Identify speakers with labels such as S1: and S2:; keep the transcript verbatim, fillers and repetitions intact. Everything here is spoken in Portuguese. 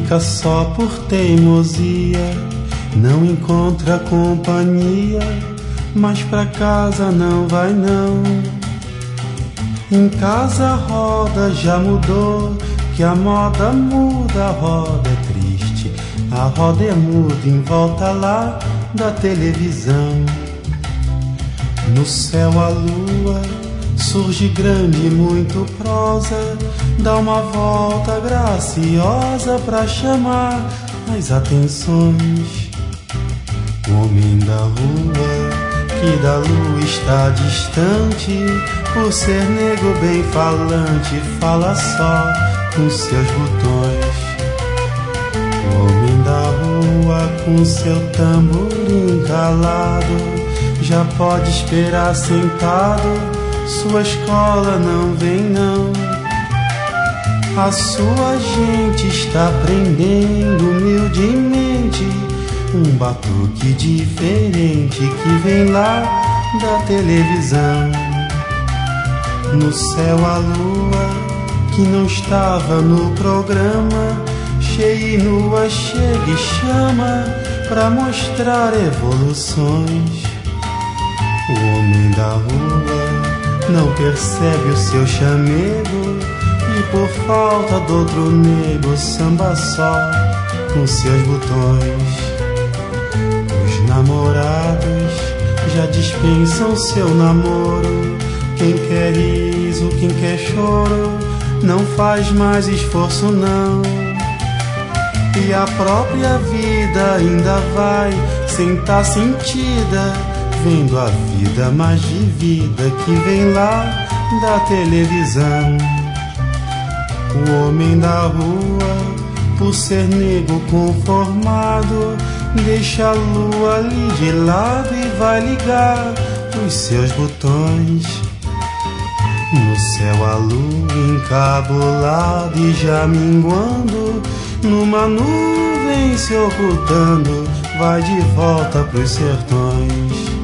S1: fica só por teimosia, não encontra companhia, mas pra casa não vai não. Em casa a roda já mudou, que a moda muda, a roda é triste, a roda é muda em volta lá da televisão. No céu a lua surge grande, muito prosa, dá uma volta graciosa pra chamar as atenções. O homem da rua, que da lua está distante, por ser negro bem falante, fala só com seus botões. O homem da rua, com seu tamborim calado, já pode esperar sentado, sua escola não vem não. A sua gente está aprendendo humildemente um batuque diferente que vem lá da televisão. No céu a lua, que não estava no programa, cheia e nua chega e chama pra mostrar evoluções. O homem da rua não percebe o seu chamego e por falta do outro nego samba só com seus botões. Os namorados já dispensam seu namoro, quem quer riso, quem quer choro, não faz mais esforço não. E a própria vida ainda vai sem tá sentida, vendo a vida mais vivida que vem lá da televisão. O homem da rua, por ser negro conformado, deixa a lua ali de lado e vai ligar os seus botões. No céu a lua encabulada e já minguando, numa nuvem se ocultando, vai de volta pros sertões.